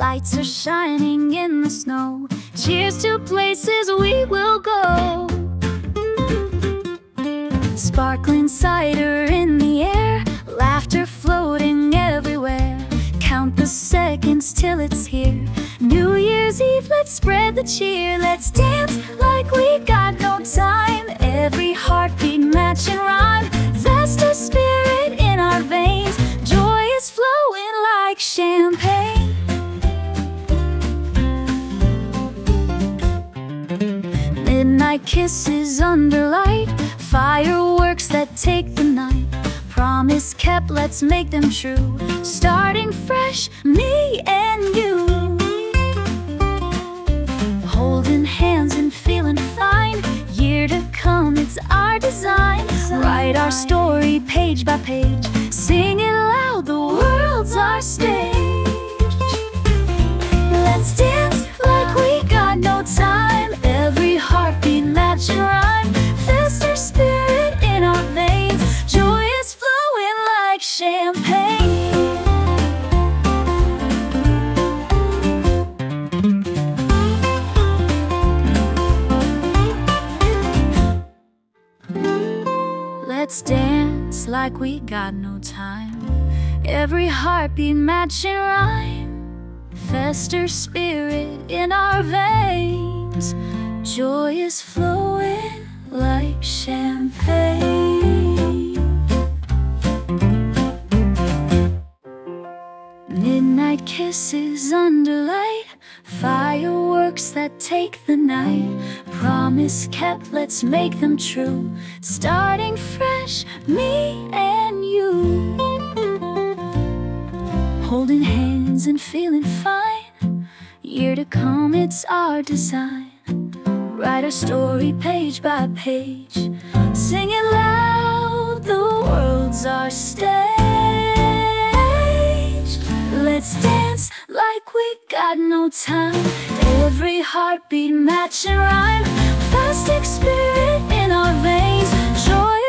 lights are shining in the snow. Cheers to places we will go. Sparkling cider in the air, laughter floating everywhere. Count the seconds till it's here. New Year's Eve, let's spread the cheer. Let's dance like we got no time. Every heartbeat matching rhyme. Festive spirit in our veins. Joy is flowing like champagne. Midnight kisses under light. Fireworks that take the night. Promise kept, let's make them true. Starting fresh, me and you. Holding hands and feeling fine. Year to come, it's our design. Write our story page by page. Sing it loud, the world's our stage. Let's dance like we got no time. Every heartbeat matching rhyme. Festive spirit in our veins. Joy is flowing like champagne. Let's dance like we got no time. Every heartbeat matching rhyme. Festive spirit in our veins. Joy is flowing like champagne. Midnight kisses under light. Fireworks that take the night. Promise kept, let's make them true. Starting fresh, me and you. Holding hands and feeling fine. Year to come, it's our design. Write our story page by page. Sing it loud, the world's our stage. Let's dance like we got no time. Every heartbeat matching rhyme. Festive spirit in our veins. Joy